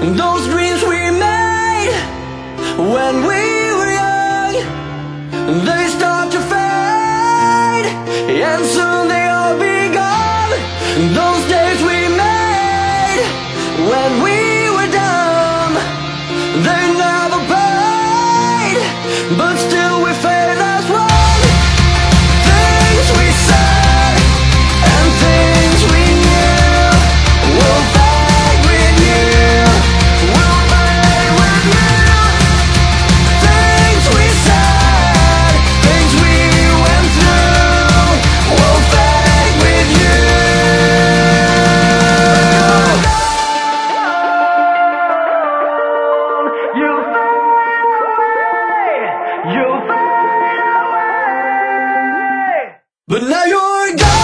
Those dreams we made when we were young, they start to fade, and soon they all be gone. Those days we made when we were dumb, they never paid, but still we fade as one. Things we said and things we knew will fade with you, will fade with you. Things we said, things we went through will fade with you. You fade away, you fade away. But now you're gone.